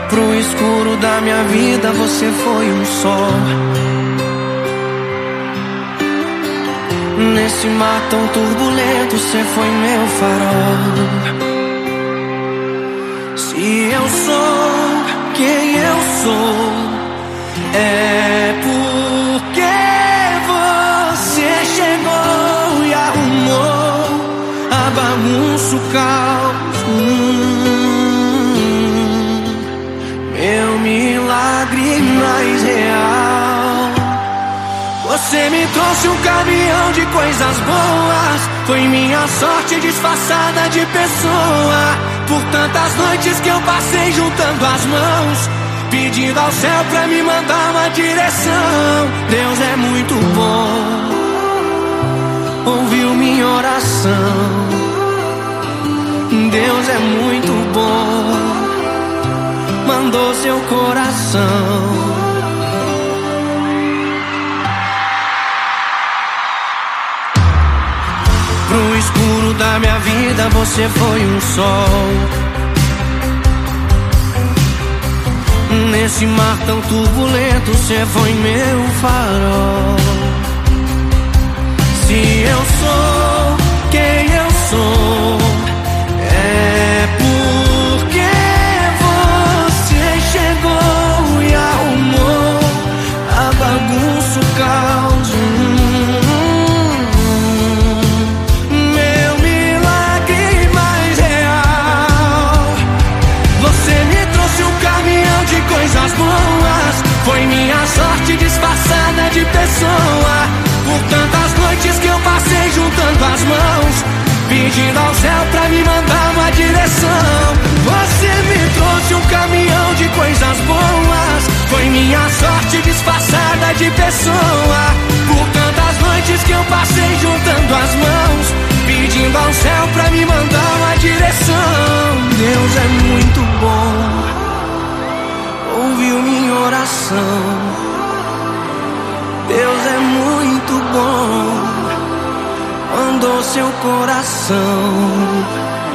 Pro escuro da minha vida você foi um sol. Nesse mar tão turbulento você foi meu farol. Se eu sou quem eu sou, é porque você chegou e arrumou a bagunça, o caos. Meu milagre mais real. Você me trouxe um caminhão de coisas boas. Foi minha sorte disfarçada de pessoa. Por tantas noites que eu passei juntando as mãos, pedindo ao céu pra me mandar uma direção. Deus é muito bom, ouviu minha oração. Deus é muito bom, mandou seu coração. Pro escuro da minha vida você foi um sol. Nesse mar tão turbulento você foi meu farol. Se eu sou quem eu sou, é porque você chegou e arrumou a bagunça, o caos. Meu milagre mais real. Você me trouxe um caminhão de coisas boas. Foi minha sorte disfarçada de pessoa. Por tantas noites que eu passei juntando as mãos, pedindo ao céu pra me mandar uma direção. Você me trouxe um caminhão de coisas boas. Foi minha sorte disfarçada de pessoa. Por tantas noites que eu passei juntando as mãos, pedindo ao céu pra me mandar uma direção. Deus é muito bom, ouviu minha oração. Deus é muito bom, mandou seu coração.